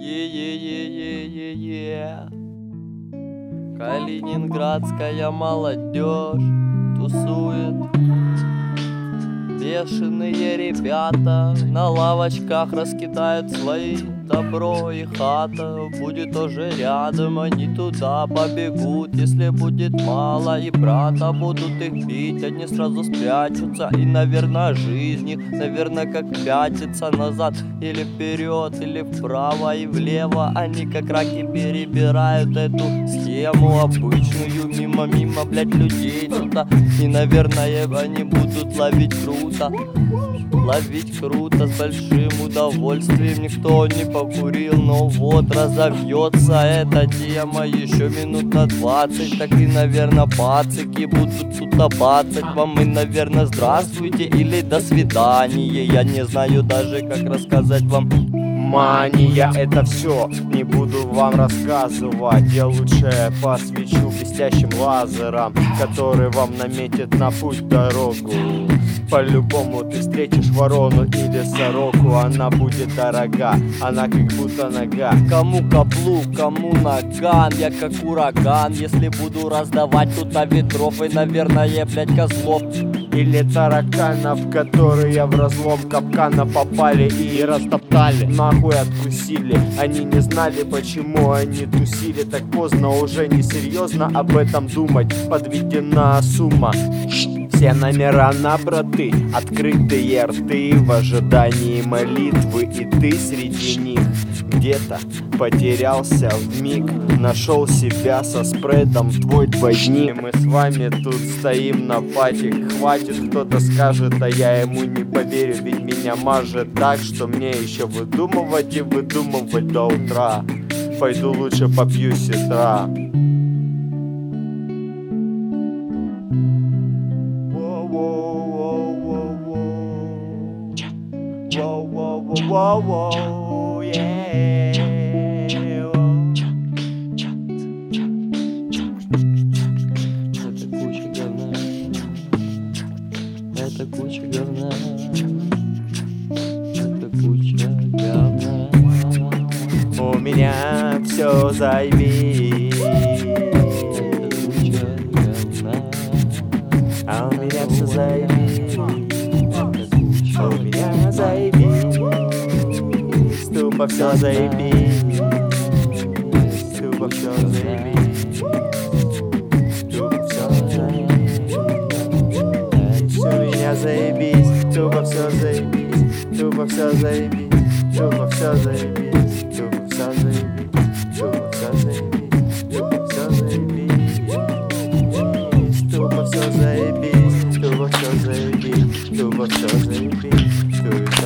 Е-е-е-е-е-е. Калининградская молодежь тусует. Бешеные ребята на лавочках раскидают свои добро, и хата будет уже рядом. Они туда побегут, если будет мало, и брата будут их бить. Они сразу спрячутся, и, наверное, жизнь их, наверное, как пятится назад или вперед, или вправо и влево. Они как раки перебирают эту схему обычную, мимо, блять, людей сюда. И, наверное, они будут ловить круто, с большим удовольствием. Никто не покурил, но вот разовьется эта тема еще минут на 20. Так и, наверное, пацики будут тут бацать вам. И, наверное, здравствуйте или до свидания. Я не знаю даже, как рассказать вам. Мания, это все, не буду вам рассказывать. Я лучше посвечу блестящим лазером, который вам наметит на путь дорогу. По-любому ты встретишь ворону или сороку. Она будет дорога, она как будто нога. Кому каблук, кому наган. Я как ураган, если буду раздавать тут ветров. И, наверное, блять, козлов или тараканов, которые в разлом капкана попали и растоптали, нахуй откусили. Они не знали, почему они тусили. Так поздно, уже несерьезно об этом думать. Подведена сумма. Все номера набраты, открытые рты в ожидании молитвы. И ты среди них где-то потерялся вмиг, нашел себя со спредом твой двойник. Мы с вами тут стоим на пати. Хватит, кто-то скажет, а я ему не поверю. Ведь меня мажет так, что мне еще выдумывать и выдумывать до утра. Пойду лучше попью сестра. Воу-воу-воу, yeah. Это куча говна. Это куча говна. У меня все заебись. Это куча говна. А у меня все заебись. У меня заебись. Тупо все заебись. Тупо все заебись. Тупо все заебись. У меня заебись. Тупо все заебись. Тупо все заебись. Тупо все заебись. Тупо все заебись. Тупо все заебись. Тупо все заебись. Тупо все заебись. Тупо все заебись. Тупо все заебись.